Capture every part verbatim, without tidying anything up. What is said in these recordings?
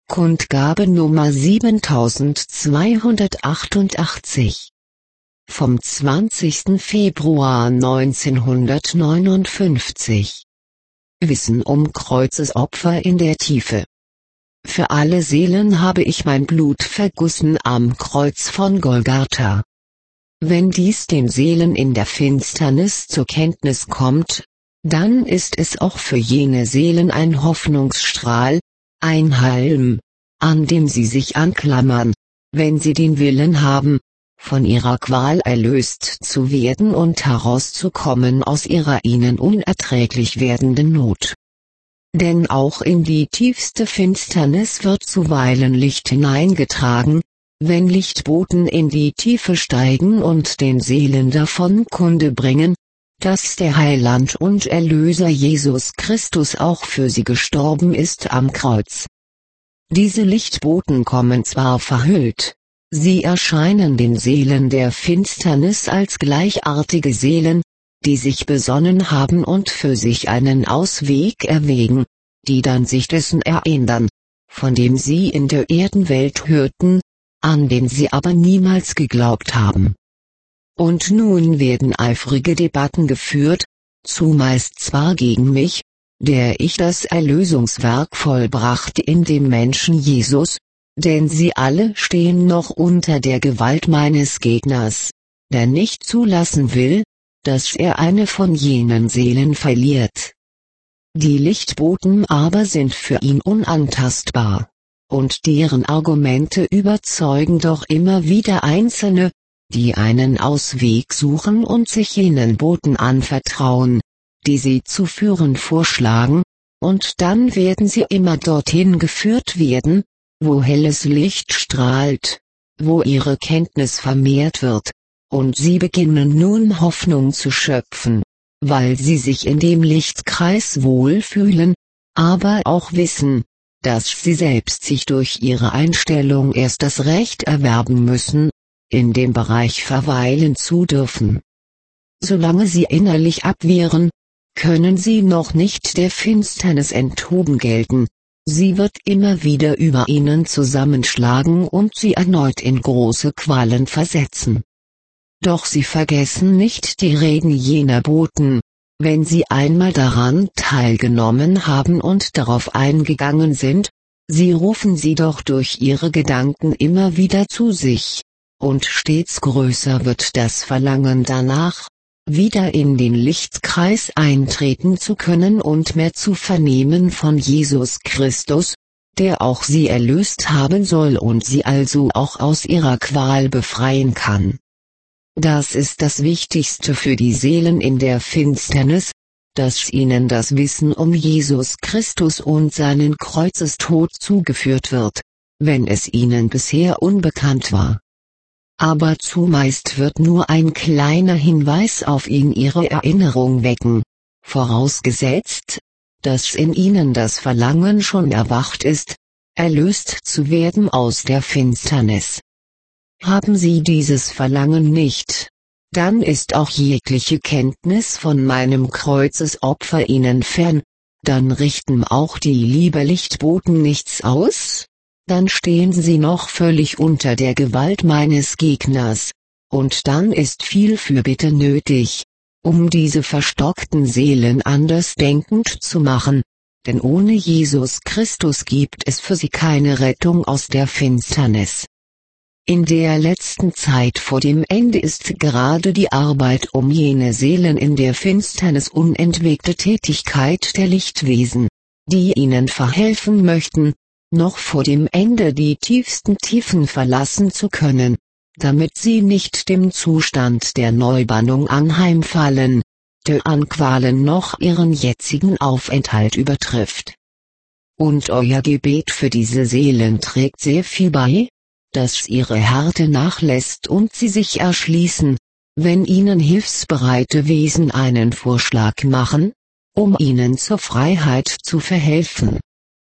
Kundgabe Nummer siebentausendzweihundertachtundachtzig. Vom zwanzigsten Februar neunzehnhundertneunundfünfzig. Wissen um Kreuzesopfer in der Tiefe. Für alle Seelen habe ich mein Blut vergossen am Kreuz von Golgatha. Wenn dies den Seelen in der Finsternis zur Kenntnis kommt, dann ist es auch für jene Seelen ein Hoffnungsstrahl, ein Halm, an dem sie sich anklammern, wenn sie den Willen haben, von ihrer Qual erlöst zu werden und herauszukommen aus ihrer ihnen unerträglich werdenden Not. Denn auch in die tiefste Finsternis wird zuweilen Licht hineingetragen, wenn Lichtboten in die Tiefe steigen und den Seelen davon Kunde bringen, dass der Heiland und Erlöser Jesus Christus auch für sie gestorben ist am Kreuz. Diese Lichtboten kommen zwar verhüllt, sie erscheinen den Seelen der Finsternis als gleichartige Seelen, die sich besonnen haben und für sich einen Ausweg erwägen, die dann sich dessen erinnern, von dem sie in der Erdenwelt hörten, an den sie aber niemals geglaubt haben. Und nun werden eifrige Debatten geführt, zumeist zwar gegen mich, der ich das Erlösungswerk vollbrachte in dem Menschen Jesus, denn sie alle stehen noch unter der Gewalt meines Gegners, der nicht zulassen will, dass er eine von jenen Seelen verliert. Die Lichtboten aber sind für ihn unantastbar, und deren Argumente überzeugen doch immer wieder Einzelne, die einen Ausweg suchen und sich jenen Boten anvertrauen, die sie zu führen vorschlagen, und dann werden sie immer dorthin geführt werden, wo helles Licht strahlt, wo ihre Kenntnis vermehrt wird, und sie beginnen nun Hoffnung zu schöpfen, weil sie sich in dem Lichtkreis wohlfühlen, aber auch wissen, dass sie selbst sich durch ihre Einstellung erst das Recht erwerben müssen, in dem Bereich verweilen zu dürfen. Solange sie innerlich abwehren, können sie noch nicht der Finsternis enthoben gelten, sie wird immer wieder über ihnen zusammenschlagen und sie erneut in große Qualen versetzen. Doch sie vergessen nicht die Reden jener Boten, wenn sie einmal daran teilgenommen haben und darauf eingegangen sind, sie rufen sie doch durch ihre Gedanken immer wieder zu sich. Und stets größer wird das Verlangen danach, wieder in den Lichtkreis eintreten zu können und mehr zu vernehmen von Jesus Christus, der auch sie erlöst haben soll und sie also auch aus ihrer Qual befreien kann. Das ist das Wichtigste für die Seelen in der Finsternis, dass ihnen das Wissen um Jesus Christus und seinen Kreuzestod zugeführt wird, wenn es ihnen bisher unbekannt war. Aber zumeist wird nur ein kleiner Hinweis auf ihn ihre Erinnerung wecken, vorausgesetzt, dass in ihnen das Verlangen schon erwacht ist, erlöst zu werden aus der Finsternis. Haben sie dieses Verlangen nicht, dann ist auch jegliche Kenntnis von meinem Kreuzesopfer ihnen fern, dann richten auch die Liebe-Lichtboten nichts aus, dann stehen sie noch völlig unter der Gewalt meines Gegners, und dann ist viel Fürbitte nötig, um diese verstockten Seelen andersdenkend zu machen, denn ohne Jesus Christus gibt es für sie keine Rettung aus der Finsternis. In der letzten Zeit vor dem Ende ist gerade die Arbeit um jene Seelen in der Finsternis unentwegte Tätigkeit der Lichtwesen, die ihnen verhelfen möchten, noch vor dem Ende die tiefsten Tiefen verlassen zu können, damit sie nicht dem Zustand der Neubannung anheimfallen, der an Qualen noch ihren jetzigen Aufenthalt übertrifft. Und euer Gebet für diese Seelen trägt sehr viel bei, dass ihre Härte nachlässt und sie sich erschließen, wenn ihnen hilfsbereite Wesen einen Vorschlag machen, um ihnen zur Freiheit zu verhelfen.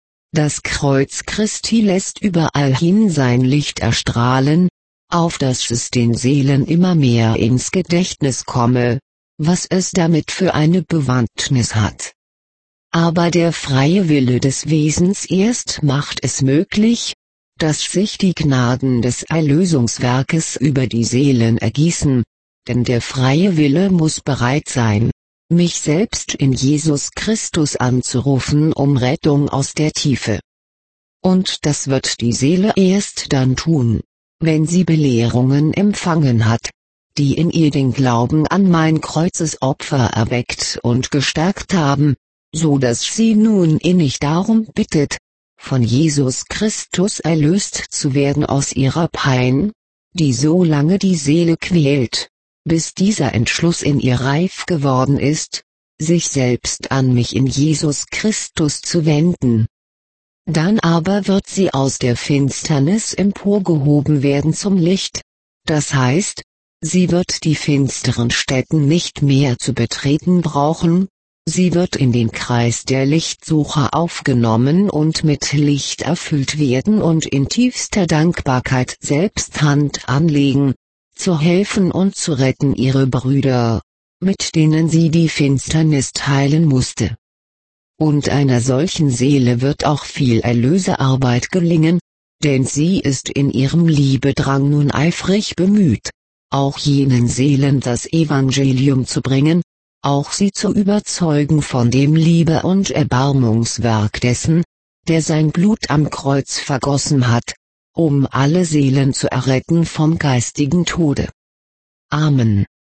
Das Kreuz Christi lässt überall hin sein Licht erstrahlen, auf dass es den Seelen immer mehr ins Gedächtnis komme, was es damit für eine Bewandtnis hat. Aber der freie Wille des Wesens erst macht es möglich, dass sich die Gnaden des Erlösungswerkes über die Seelen ergießen, denn der freie Wille muss bereit sein, mich selbst in Jesus Christus anzurufen um Rettung aus der Tiefe. Und das wird die Seele erst dann tun, wenn sie Belehrungen empfangen hat, die in ihr den Glauben an mein Kreuzesopfer erweckt und gestärkt haben, so dass sie nun innig darum bittet, von Jesus Christus erlöst zu werden aus ihrer Pein, die so lange die Seele quält, bis dieser Entschluss in ihr reif geworden ist, sich selbst an mich in Jesus Christus zu wenden. Dann aber wird sie aus der Finsternis emporgehoben werden zum Licht, das heißt, sie wird die finsteren Stätten nicht mehr zu betreten brauchen, sie wird in den Kreis der Lichtsucher aufgenommen und mit Licht erfüllt werden und in tiefster Dankbarkeit selbst Hand anlegen, zu helfen und zu retten ihre Brüder, mit denen sie die Finsternis teilen musste. Und einer solchen Seele wird auch viel Erlösearbeit gelingen, denn sie ist in ihrem Liebedrang nun eifrig bemüht, auch jenen Seelen das Evangelium zu bringen, auch sie zu überzeugen von dem Liebe- und Erbarmungswerk dessen, der sein Blut am Kreuz vergossen hat, um alle Seelen zu erretten vom geistigen Tode. Amen.